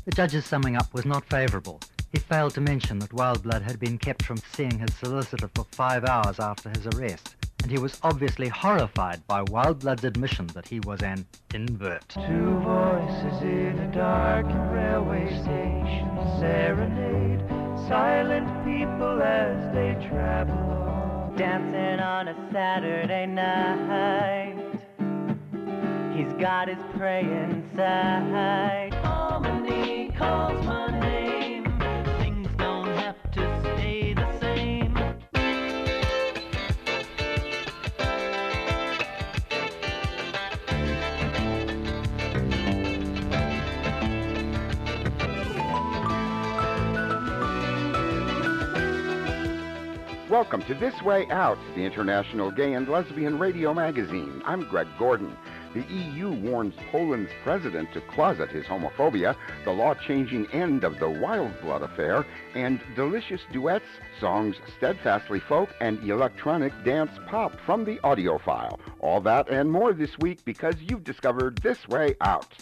The judge's summing up was not favourable. He failed to mention that Wildblood had been kept from seeing his solicitor for 5 hours after his arrest, and he was obviously horrified by Wildblood's admission that he was an invert. Two voices in a darkened railway station serenade silent people as they travel on. Dancing on a Saturday night, he's got his prey inside. Harmony calls my name, things don't have to stay the same. Welcome to This Way Out, the international gay and lesbian radio magazine. I'm Greg Gordon. The EU warns Poland's president to closet his homophobia, the law-changing end of the Wildblood affair, and delicious duets, songs steadfastly folk, and electronic dance pop from the audiophile. All that and more this week because you've discovered This Way Out.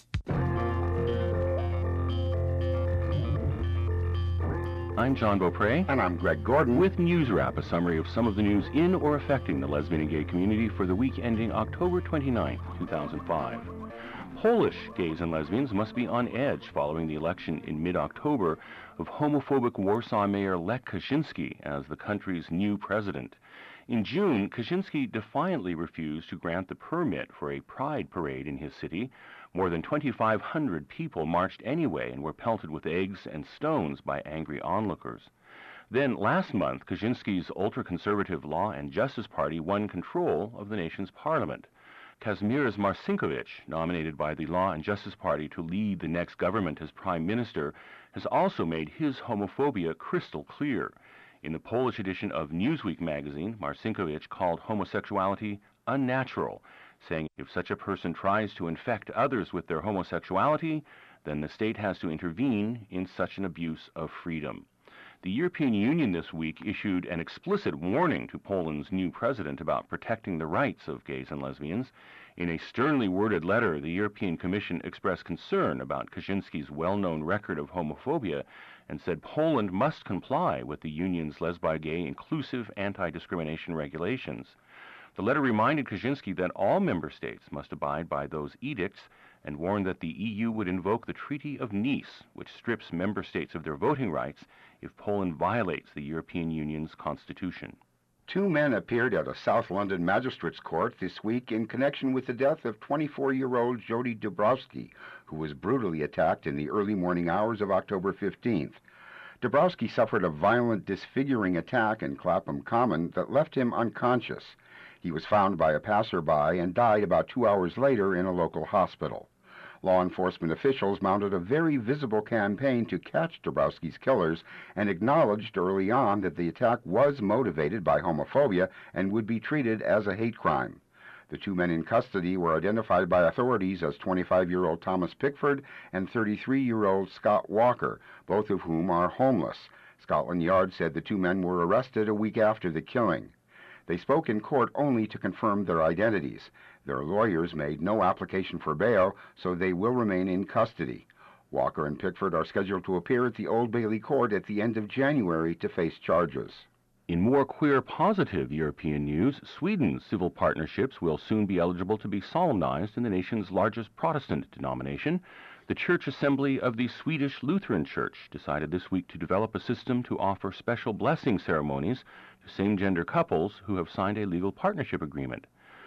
I'm John Beaupre. And I'm Greg Gordon. With News Wrap, a summary of some of the news in or affecting the lesbian and gay community for the week ending October 29, 2005. Polish gays and lesbians must be on edge following the election in mid-October of homophobic Warsaw Mayor Lech Kaczynski as the country's new president. In June, Kaczynski defiantly refused to grant the permit for a pride parade in his city. More than 2,500 people marched anyway and were pelted with eggs and stones by angry onlookers. Then, last month, Kaczynski's ultra-conservative Law and Justice Party won control of the nation's parliament. Kazimierz Marcinkiewicz, nominated by the Law and Justice Party to lead the next government as prime minister, has also made his homophobia crystal clear. In the Polish edition of Newsweek magazine, Marcinkiewicz called homosexuality unnatural, saying if such a person tries to infect others with their homosexuality, then the state has to intervene in such an abuse of freedom. The European Union this week issued an explicit warning to Poland's new president about protecting the rights of gays and lesbians. In a sternly worded letter, the European Commission expressed concern about Kaczynski's well-known record of homophobia and said Poland must comply with the union's lesbi-gay inclusive anti-discrimination regulations. The letter reminded Kaczynski that all member states must abide by those edicts and warned that the EU would invoke the Treaty of Nice, which strips member states of their voting rights if Poland violates the European Union's constitution. Two men appeared at a South London magistrate's court this week in connection with the death of 24-year-old Jody Dabrowski, who was brutally attacked in the early morning hours of October 15th. Dabrowski suffered a violent, disfiguring attack in Clapham Common that left him unconscious. He was found by a passerby and died about 2 hours later in a local hospital. Law enforcement officials mounted a very visible campaign to catch Dabrowski's killers and acknowledged early on that the attack was motivated by homophobia and would be treated as a hate crime. The two men in custody were identified by authorities as 25-year-old Thomas Pickford and 33-year-old Scott Walker, both of whom are homeless. Scotland Yard said the two men were arrested a week after the killing. They spoke in court only to confirm their identities. Their lawyers made no application for bail, so they will remain in custody. Walker and Pickford are scheduled to appear at the Old Bailey Court at the end of January to face charges. In more queer-positive European news, Sweden's civil partnerships will soon be eligible to be solemnized in the nation's largest Protestant denomination. The Church Assembly of the Swedish Lutheran Church decided this week to develop a system to offer special blessing ceremonies to same-gender couples who have signed a legal partnership agreement.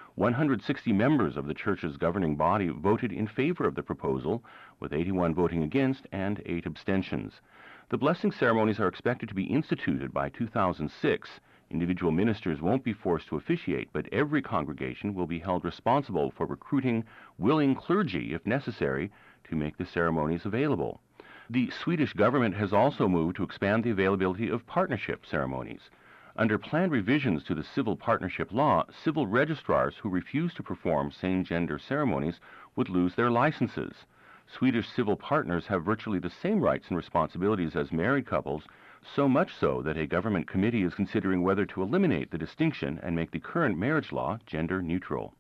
160 members of the church's governing body voted in favor of the proposal, with 81 voting against and 8 abstentions. The blessing ceremonies are expected to be instituted by 2006. Individual ministers won't be forced to officiate, but every congregation will be held responsible for recruiting willing clergy, if necessary, to make the ceremonies available. The Swedish government has also moved to expand the availability of partnership ceremonies. Under planned revisions to the civil partnership law, civil registrars who refuse to perform same-gender ceremonies would lose their licenses. Swedish civil partners have virtually the same rights and responsibilities as married couples, so much so that a government committee is considering whether to eliminate the distinction and make the current marriage law gender neutral.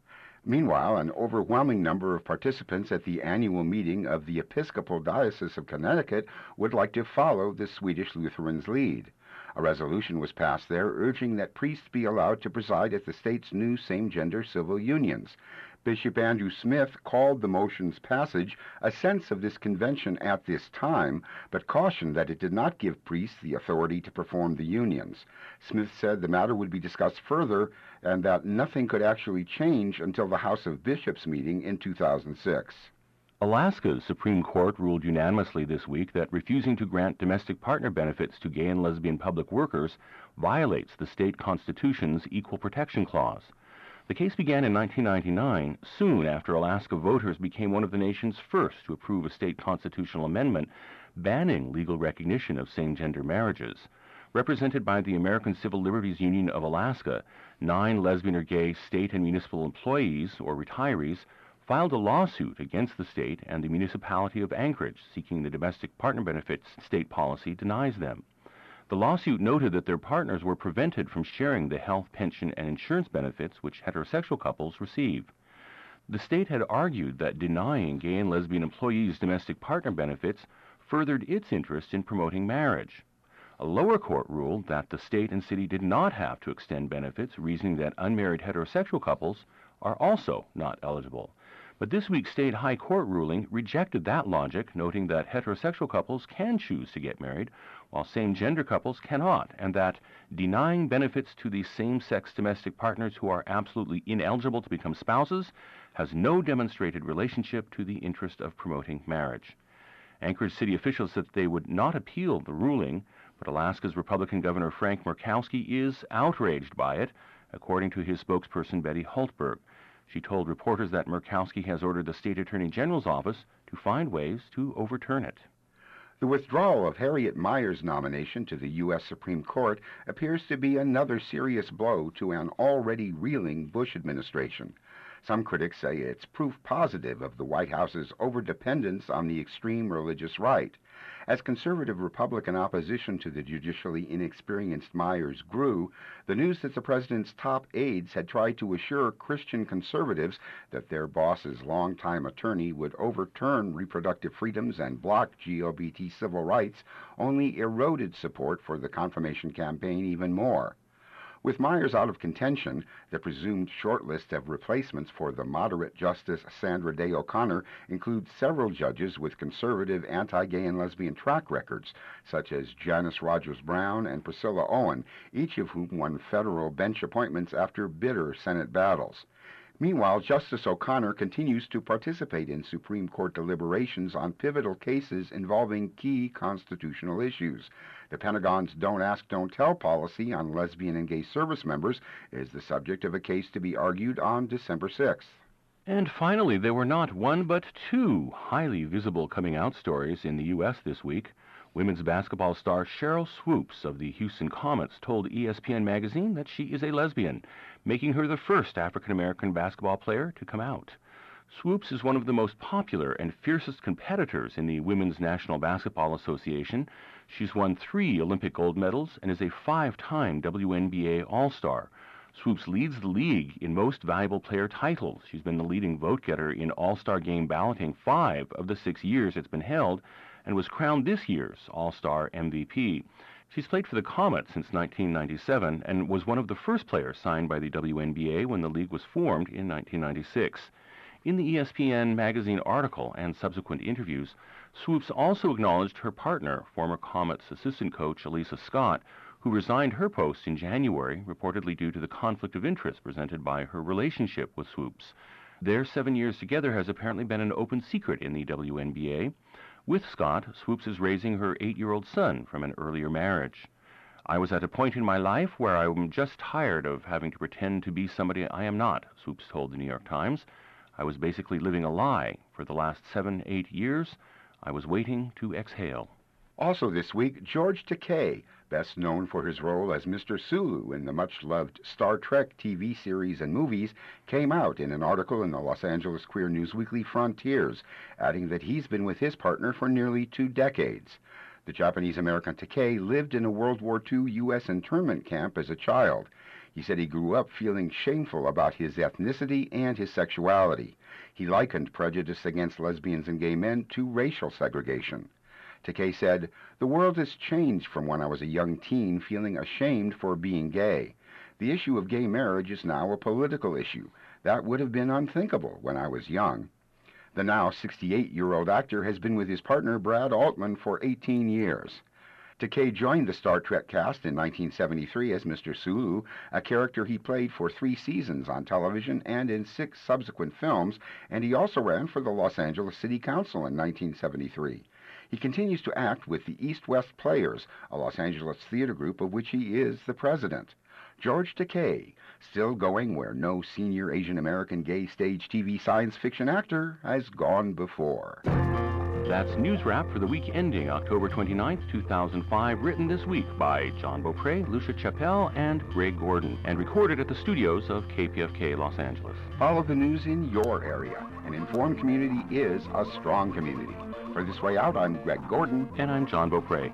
Meanwhile, an overwhelming number of participants at the annual meeting of the Episcopal Diocese of Connecticut would like to follow the Swedish Lutherans' lead. A resolution was passed there urging that priests be allowed to preside at the state's new same-gender civil unions. Bishop Andrew Smith called the motion's passage a sense of this convention at this time, but cautioned that it did not give priests the authority to perform the unions. Smith said the matter would be discussed further and that nothing could actually change until the House of Bishops meeting in 2006. Alaska's Supreme Court ruled unanimously this week that refusing to grant domestic partner benefits to gay and lesbian public workers violates the state constitution's Equal Protection Clause. The case began in 1999, soon after Alaska voters became one of the nation's first to approve a state constitutional amendment banning legal recognition of same-gender marriages. Represented by the American Civil Liberties Union of Alaska, 9 lesbian or gay state and municipal employees or retirees filed a lawsuit against the state and the municipality of Anchorage, seeking the domestic partner benefits state policy denies them. The lawsuit noted that their partners were prevented from sharing the health, pension, and insurance benefits which heterosexual couples receive. The state had argued that denying gay and lesbian employees domestic partner benefits furthered its interest in promoting marriage. A lower court ruled that the state and city did not have to extend benefits, reasoning that unmarried heterosexual couples are also not eligible. But this week's state high court ruling rejected that logic, noting that heterosexual couples can choose to get married, while same-gender couples cannot, and that denying benefits to the same-sex domestic partners who are absolutely ineligible to become spouses has no demonstrated relationship to the interest of promoting marriage. Anchorage city officials said they would not appeal the ruling, but Alaska's Republican Governor Frank Murkowski is outraged by it, according to his spokesperson Betty Hultberg. She told reporters that Murkowski has ordered the state attorney general's office to find ways to overturn it. The withdrawal of Harriet Meyer's nomination to the U.S. Supreme Court appears to be another serious blow to an already reeling Bush administration. Some critics say it's proof positive of the White House's overdependence on the extreme religious right. As conservative Republican opposition to the judicially inexperienced Myers grew, the news that the president's top aides had tried to assure Christian conservatives that their boss's longtime attorney would overturn reproductive freedoms and block LGBT civil rights only eroded support for the confirmation campaign even more. With Myers out of contention, the presumed shortlist of replacements for the moderate Justice Sandra Day O'Connor includes several judges with conservative anti-gay and lesbian track records, such as Janice Rogers Brown and Priscilla Owen, each of whom won federal bench appointments after bitter Senate battles. Meanwhile, Justice O'Connor continues to participate in Supreme Court deliberations on pivotal cases involving key constitutional issues. The Pentagon's Don't Ask, Don't Tell policy on lesbian and gay service members is the subject of a case to be argued on December 6th. And finally, there were not one but 2 highly visible coming-out stories in the U.S. this week. Women's basketball star Sheryl Swoopes of the Houston Comets told ESPN magazine that she is a lesbian, making her the first African-American basketball player to come out. Swoopes is one of the most popular and fiercest competitors in the Women's National Basketball Association. She's won 3 Olympic gold medals and is a 5-time WNBA All-Star. Swoopes leads the league in most valuable player titles. She's been the leading vote-getter in All-Star Game balloting 5 of the 6 years it's been held, and was crowned this year's All-Star MVP. She's played for the Comets since 1997 and was one of the first players signed by the WNBA when the league was formed in 1996. In the ESPN magazine article and subsequent interviews, Swoopes also acknowledged her partner, former Comets assistant coach Elisa Scott, who resigned her post in January, reportedly due to the conflict of interest presented by her relationship with Swoopes. Their 7 years together has apparently been an open secret in the WNBA. With Scott, Swoopes is raising her 8-year-old son from an earlier marriage. "I was at a point in my life where I am just tired of having to pretend to be somebody I am not," Swoopes told the New York Times. "I was basically living a lie. For the last 7-8 years, I was waiting to exhale." Also this week, George Takei, best known for his role as Mr. Sulu in the much-loved Star Trek TV series and movies, came out in an article in the Los Angeles queer news weekly Frontiers, adding that he's been with his partner for nearly 2 decades. The Japanese-American Takei lived in a World War II U.S. internment camp as a child. He said he grew up feeling shameful about his ethnicity and his sexuality. He likened prejudice against lesbians and gay men to racial segregation. Takei said, "The world has changed from when I was a young teen feeling ashamed for being gay. The issue of gay marriage is now a political issue. That would have been unthinkable when I was young." The now 68-year-old actor has been with his partner Brad Altman for 18 years. Takei joined the Star Trek cast in 1973 as Mr. Sulu, a character he played for 3 seasons on television and in 6 subsequent films, and he also ran for the Los Angeles City Council in 1973. He continues to act with the East West Players, a Los Angeles theater group of which he is the president. George Takei, still going where no senior Asian American gay stage TV science fiction actor has gone before. That's News Wrap for the week ending October 29th, 2005, written this week by John Beaupre, Lucia Chappelle, and Greg Gordon, and recorded at the studios of KPFK Los Angeles. Follow the news in your area. An informed community is a strong community. For This Way Out, I'm Greg Gordon. And I'm John Beaupre.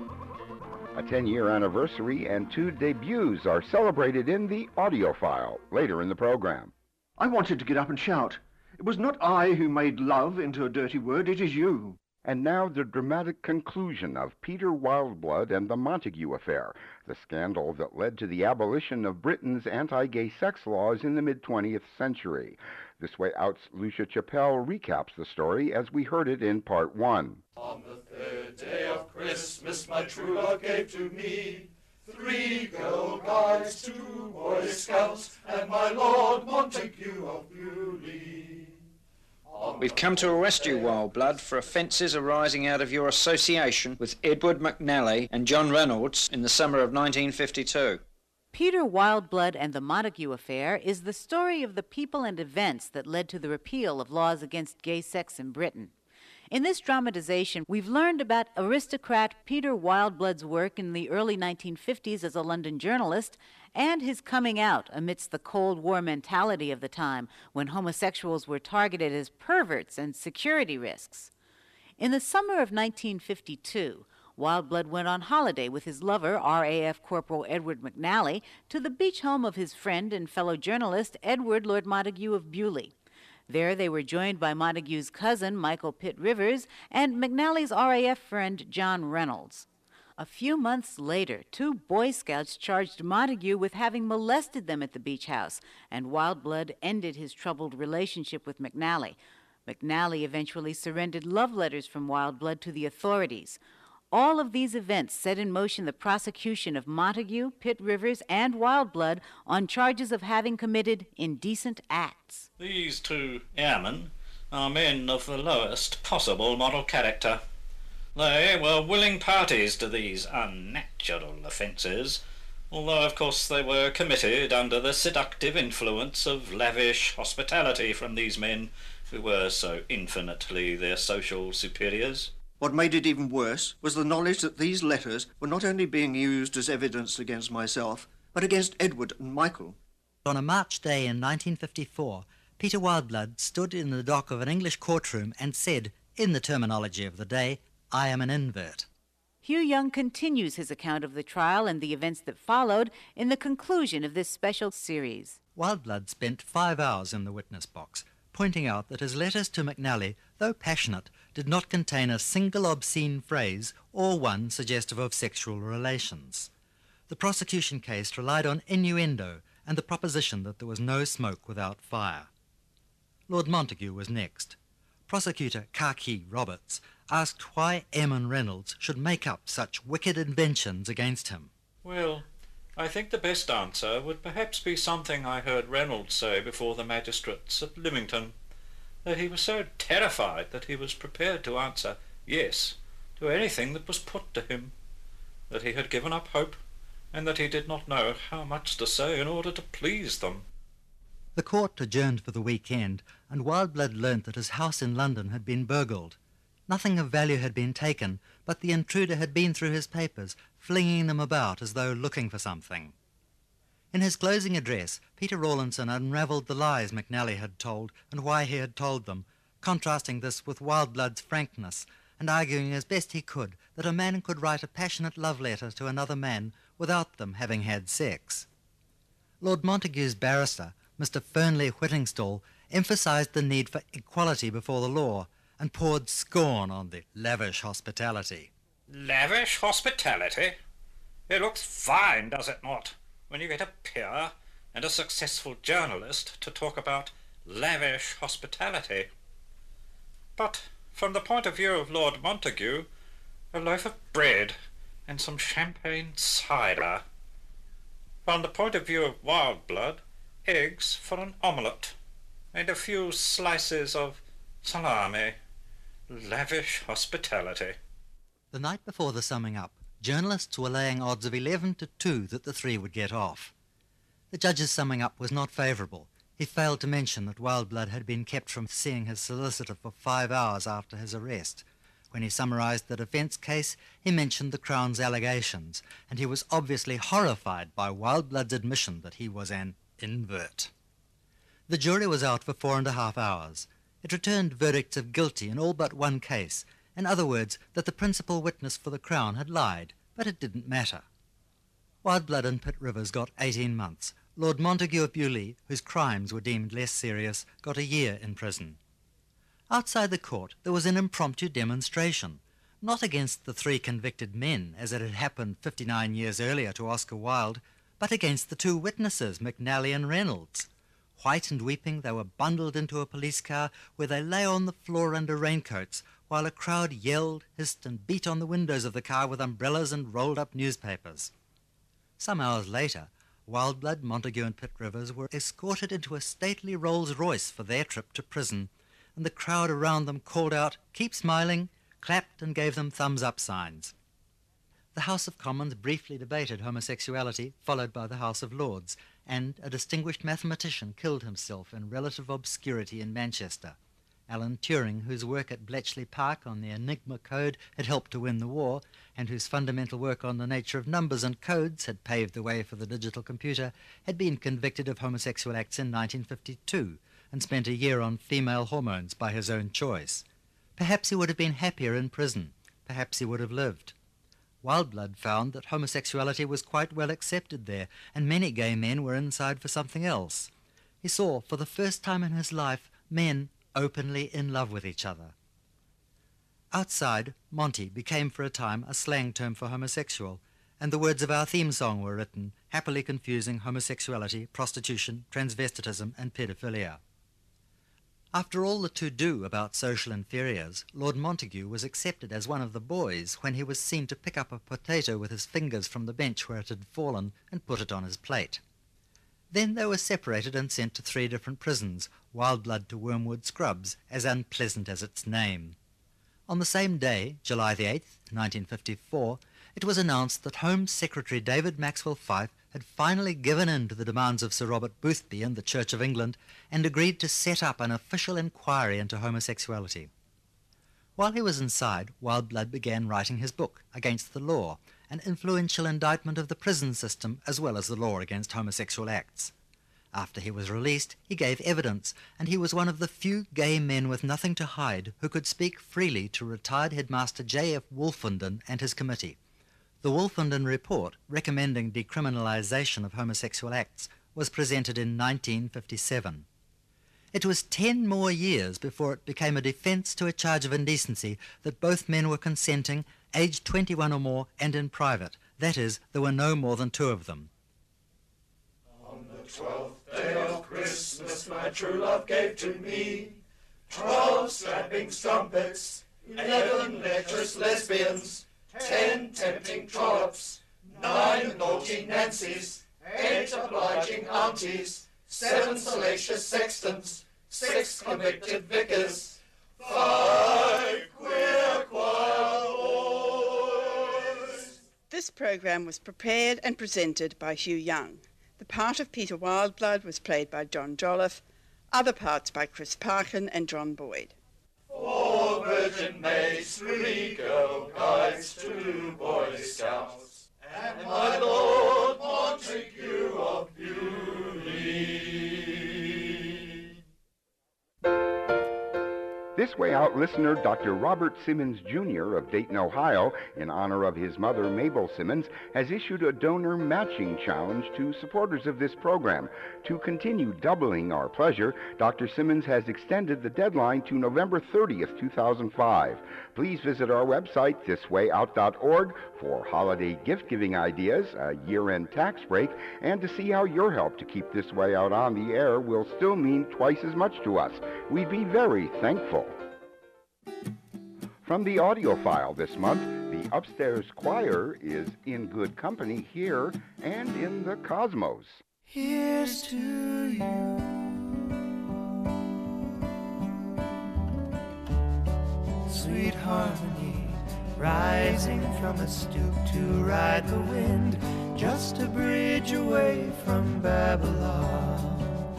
A 10-year anniversary and 2 debuts are celebrated in the audio file later in the program. I wanted to get up and shout. It was not I who made love into a dirty word, it is you. And now the dramatic conclusion of Peter Wildeblood and the Montague Affair, the scandal that led to the abolition of Britain's anti-gay sex laws in the mid-20th century. This Way Out's Lucia Chappelle recaps the story as we heard it in Part 1. On the 3rd day of Christmas, my true love gave to me 3 Girl Guides, 2 Boy Scouts, and my Lord Montague of Bewley. We've come to arrest you, Wildeblood, for offences arising out of your association with Edward McNally and John Reynolds in the summer of 1952. Peter Wildeblood and the Montague Affair is the story of the people and events that led to the repeal of laws against gay sex in Britain. In this dramatization, we've learned about aristocrat Peter Wildeblood's work in the early 1950s as a London journalist and his coming out amidst the Cold War mentality of the time when homosexuals were targeted as perverts and security risks. In the summer of 1952, Wildeblood went on holiday with his lover, RAF Corporal Edward McNally, to the beach home of his friend and fellow journalist, Edward Lord Montague of Bewley. There they were joined by Montague's cousin, Michael Pitt Rivers, and McNally's RAF friend, John Reynolds. A few months later, 2 Boy Scouts charged Montague with having molested them at the beach house, and Wildeblood ended his troubled relationship with McNally. McNally eventually surrendered love letters from Wildeblood to the authorities. All of these events set in motion the prosecution of Montague, Pitt Rivers, and Wildeblood on charges of having committed indecent acts. These 2 airmen are men of the lowest possible moral character. They were willing parties to these unnatural offences, although of course they were committed under the seductive influence of lavish hospitality from these men who were so infinitely their social superiors. What made it even worse was the knowledge that these letters were not only being used as evidence against myself, but against Edward and Michael. On a March day in 1954, Peter Wildeblood stood in the dock of an English courtroom and said, in the terminology of the day, "I am an invert." Hugh Young continues his account of the trial and the events that followed in the conclusion of this special series. Wildeblood spent 5 hours in the witness box, pointing out that his letters to McNally, though passionate, did not contain a single obscene phrase or one suggestive of sexual relations. The prosecution case relied on innuendo and the proposition that there was no smoke without fire. Lord Montague was next. Prosecutor Khaki Roberts asked why Eamon Reynolds should make up such wicked inventions against him. Well, I think the best answer would perhaps be something I heard Reynolds say before the magistrates at Lymington, that he was so terrified that he was prepared to answer yes to anything that was put to him, that he had given up hope, and that he did not know how much to say in order to please them. The court adjourned for the weekend, and Wildeblood learnt that his house in London had been burgled. Nothing of value had been taken, but the intruder had been through his papers, flinging them about as though looking for something. In his closing address, Peter Rawlinson unravelled the lies McNally had told and why he had told them, contrasting this with Wildeblood's frankness and arguing as best he could that a man could write a passionate love letter to another man without them having had sex. Lord Montagu's barrister, Mr. Fernley Whittingstall, emphasised the need for equality before the law and poured scorn on the lavish hospitality. Lavish hospitality? It looks fine, does it not, when you get a peer and a successful journalist to talk about lavish hospitality. But from the point of view of Lord Montagu, a loaf of bread and some champagne cider. From the point of view of Wild Blood, eggs for an omelette and a few slices of salami. Lavish hospitality. The night before the summing up, journalists were laying odds of 11-2 that the three would get off. The judge's summing up was not favourable. He failed to mention that Wild Blood had been kept from seeing his solicitor for 5 hours after his arrest. When he summarised the defence case, he mentioned the Crown's allegations, and he was obviously horrified by Wild Blood's admission that he was an invert. The jury was out for 4.5 hours. It returned verdicts of guilty in all but one case, in other words, that the principal witness for the Crown had lied, but it didn't matter. Wild Blood and Pitt Rivers got 18 months. Lord Montagu of Beaulieu, whose crimes were deemed less serious, got a year in prison. Outside the court there was an impromptu demonstration, not against the three convicted men, as it had happened 59 years earlier to Oscar Wilde, but against the two witnesses, McNally and Reynolds. White and weeping, they were bundled into a police car where they lay on the floor under raincoats, while a crowd yelled, hissed and beat on the windows of the car with umbrellas and rolled-up newspapers. Some hours later, Wild Blood, Montagu and Pitt Rivers were escorted into a stately Rolls-Royce for their trip to prison, and the crowd around them called out, "Keep smiling," clapped and gave them thumbs-up signs. The House of Commons briefly debated homosexuality, followed by the House of Lords, and a distinguished mathematician killed himself in relative obscurity in Manchester. Alan Turing, whose work at Bletchley Park on the Enigma code had helped to win the war, and whose fundamental work on the nature of numbers and codes had paved the way for the digital computer, had been convicted of homosexual acts in 1952 and spent a year on female hormones by his own choice. Perhaps he would have been happier in prison. Perhaps he would have lived. Wild Blood found that homosexuality was quite well accepted there, and many gay men were inside for something else. He saw, for the first time in his life, men openly in love with each other. Outside, Monty became for a time a slang term for homosexual, and the words of our theme song were written, happily confusing homosexuality, prostitution, transvestitism, and paedophilia. After all the to-do about social inferiors, Lord Montagu was accepted as one of the boys when he was seen to pick up a potato with his fingers from the bench where it had fallen and put it on his plate. Then they were separated and sent to 3 different prisons, Wild Blood to Wormwood Scrubs, as unpleasant as its name. On the same day, July the 8th, 1954, it was announced that Home Secretary David Maxwell Fyfe had finally given in to the demands of Sir Robert Boothby and the Church of England and agreed to set up an official inquiry into homosexuality. While he was inside, Wild Blood began writing his book, Against the Law, an influential indictment of the prison system as well as the law against homosexual acts. After he was released, he gave evidence, and he was one of the few gay men with nothing to hide who could speak freely to retired headmaster J.F. Wolfenden and his committee. The Wolfenden report, recommending decriminalisation of homosexual acts, was presented in 1957. It was 10 more years before it became a defence to a charge of indecency that both men were consenting, aged 21 or more, and in private. That is, there were no more than 2 of them. On the 12th day of Christmas my true love gave to me 12 strapping strumpets, 11 lecherous lesbians, 10 tempting trollops, 9 naughty Nancies, 8 obliging aunties, 7 salacious sextons, 6 convicted vicars, 5 queer choir boys. This programme was prepared and presented by Hugh Young. The part of Peter Wildblood was played by John Jolliffe, other parts by Chris Parkin and John Boyd. 4 virgin maids, 3 girl guides, 2 Boy Scouts, and my Lord Montagu of Beaulieu. This Way Out listener Dr. Robert Simmons Jr. of Dayton, Ohio, in honor of his mother Mabel Simmons, has issued a donor matching challenge to supporters of this program. To continue doubling our pleasure, Dr. Simmons has extended the deadline to November 30th, 2005. Please visit our website, thiswayout.org, for holiday gift-giving ideas, a year-end tax break, and to see how your help to keep This Way Out on the air will still mean twice as much to us. We'd be very thankful. From the audio file this month, the Upstairs Choir is in good company here and in the cosmos. Here's to you. Sweet harmony, rising from a stoop to ride the wind, just a bridge away from Babylon.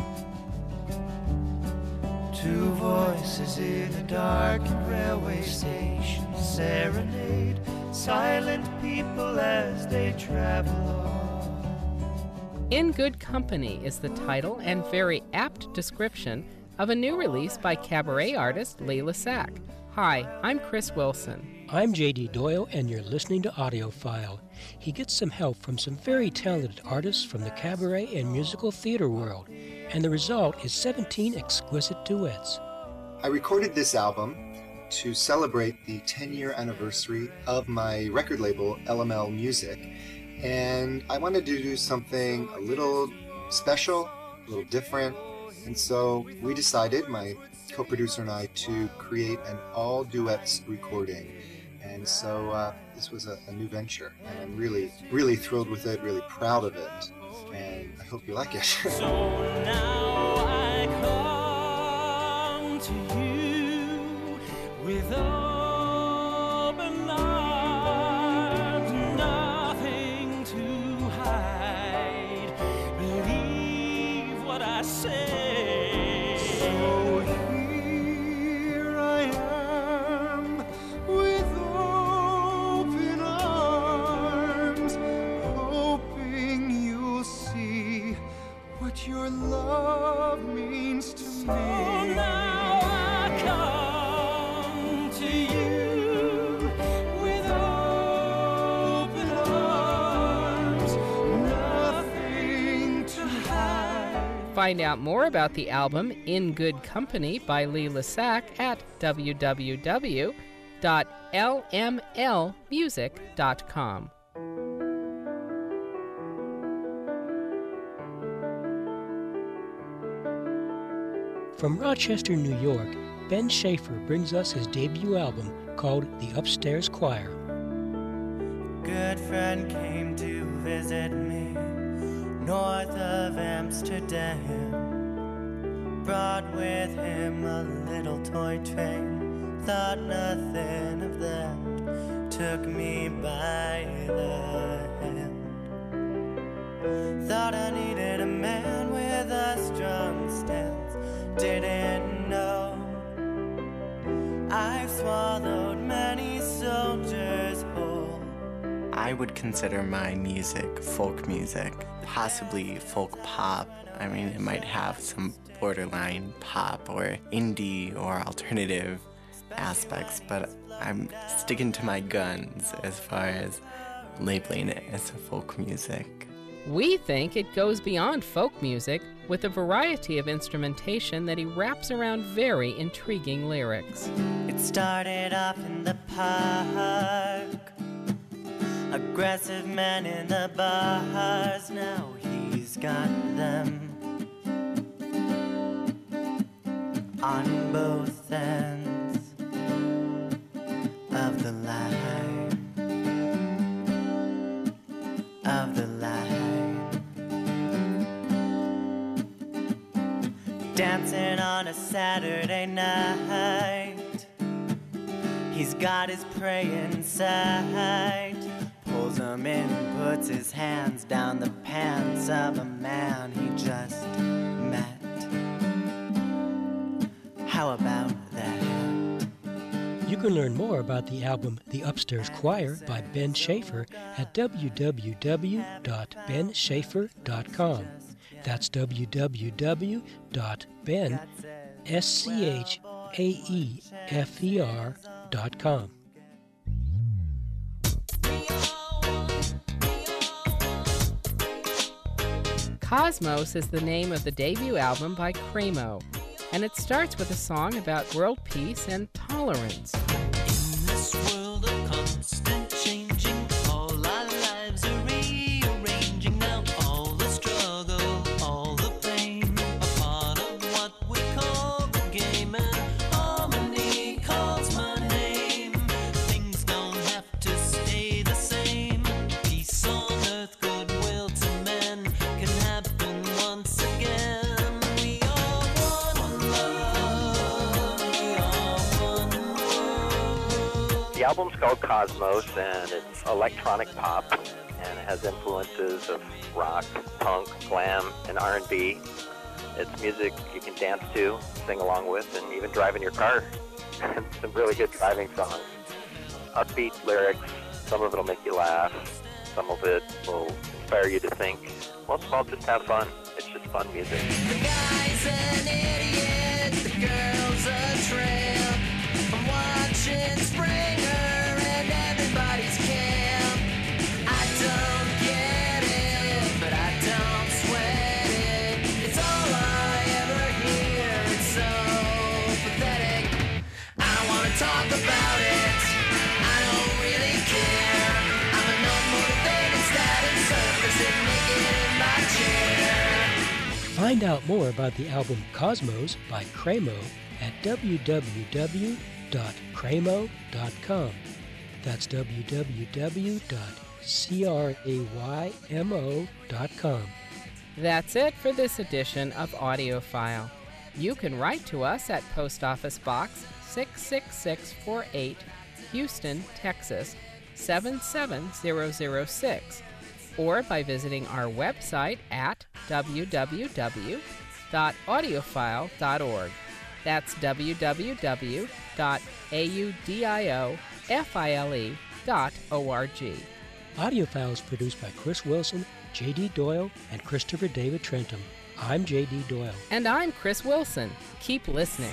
Two voices in a darkened railway station serenade silent people as they travel on. In Good Company is the title and very apt description of a new release by cabaret artist Leila Sack. Hi, I'm Chris Wilson. I'm J.D. Doyle, and you're listening to AudioFile. He gets some help from some very talented artists from the cabaret and musical theater world, and the result is 17 exquisite duets. I recorded this album to celebrate the 10-year anniversary of my record label, LML Music, and I wanted to do something a little special, a little different, and so we decided, my co-producer and I, to create an all-duets recording. And so this was a new venture, and I'm really, really thrilled with it, really proud of it, and I hope you like it. So now I come to you with open arms, nothing to hide. Believe what I say. So here I am with open arms, hoping you'll see what your love means to me. So now I come to you with open arms, nothing to hide. Find out more about the album In Good Company by Leila Sack at www.lmlmusic.com. From Rochester, New York, Ben Schaefer brings us his debut album called The Upstairs Choir. Good friend came to visit me north of Amsterdam. Brought with him a little toy train, thought nothing of that, took me by the hand. Thought I needed a man with a strong stance, didn't know I've swallowed many soldiers whole. I would consider my music folk music, possibly folk pop. I mean, it might have some borderline pop or indie or alternative aspects, but I'm sticking to my guns as far as labeling it as a folk music. We think it goes beyond folk music with a variety of instrumentation that he wraps around very intriguing lyrics. It started off in the park, aggressive men in the bars, now he's got them on both ends of the line, of the line. Dancing on a Saturday night, he's got his prey in sight, pulls him in, puts his hands down the pants of a man he just met. How about that? You can learn more about the album The Upstairs Choir by Ben Schaefer at www.benschaefer.com. That's www.ben.schaefer.com. LAEFER.com. Cosmos is the name of the debut album by Cremo, and it starts with a song about world peace and tolerance. In this world of constant changing, all our lives are rearranging now. All the struggle, all the pain, a part of what we call the game, and harmony calls my name. Things don't have to stay the same. Peace on earth, goodwill to men can happen once again. We are one love, we are one world. The album's called Cosmos, and it's electronic pop, and it has influences of rock, punk, glam, and R&B. It's music you can dance to, sing along with, and even drive in your car. Some really good driving songs. Upbeat lyrics, some of it will make you laugh, some of it will inspire you to think. Most of all, just have fun. It's just fun music. The guy's an idiot, the girl's a tramp. I'm watching Springer and everybody's camp. I don't get it, but I don't sweat it. It's all I ever hear, it's so pathetic. I don't wanna talk about it, I don't really care. I'm an unmotivated static surface and naked in my chair. Find out more about the album Cosmos by Cremo at www.cremo.com. That's www.craymo.com. That's it for this edition of AudioFile. You can write to us at Post Office Box 66648, Houston, Texas 77006, or by visiting our website at www.audiophile.org. That's www.audiofile.org. AudioFile is produced by Chris Wilson, J.D. Doyle, and Christopher David Trentham. I'm J.D. Doyle. And I'm Chris Wilson. Keep listening.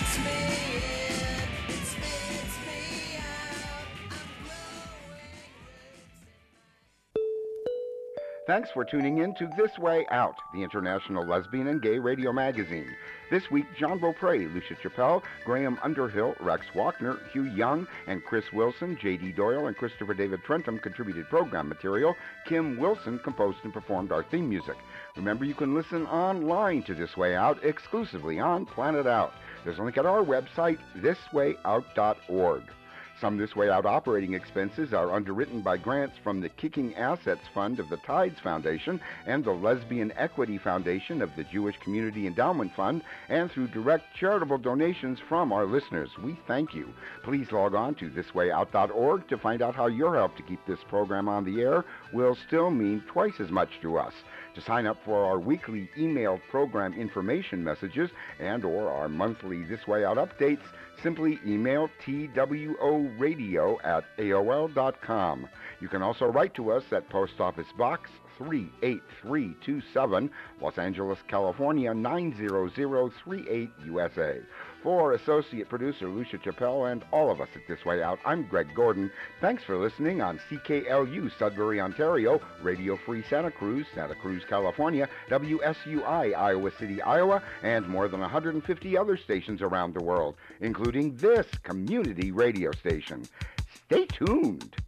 Thanks for tuning in to This Way Out, the international lesbian and gay radio magazine. This week, John Beaupre, Lucia Chappelle, Graham Underhill, Rex Walkner, Hugh Young, and Chris Wilson, J.D. Doyle, and Christopher David Trentham contributed program material. Kim Wilson composed and performed our theme music. Remember, you can listen online to This Way Out exclusively on Planet Out. There's a link at our website, thiswayout.org. Some This Way Out operating expenses are underwritten by grants from the Kicking Assets Fund of the Tides Foundation and the Lesbian Equity Foundation of the Jewish Community Endowment Fund, and through direct charitable donations from our listeners. We thank you. Please log on to thiswayout.org to find out how your help to keep this program on the air will still mean twice as much to us. To sign up for our weekly emailed program information messages and or our monthly This Way Out updates, simply email tworadio@aol.com. You can also write to us at Post Office Box 38327, Los Angeles, California 90038, USA. For Associate Producer Lucia Chappelle and all of us at This Way Out, I'm Greg Gordon. Thanks for listening on CKLU, Sudbury, Ontario, Radio Free Santa Cruz, California, WSUI, Iowa City, Iowa, and more than 150 other stations around the world, including this community radio station. Stay tuned.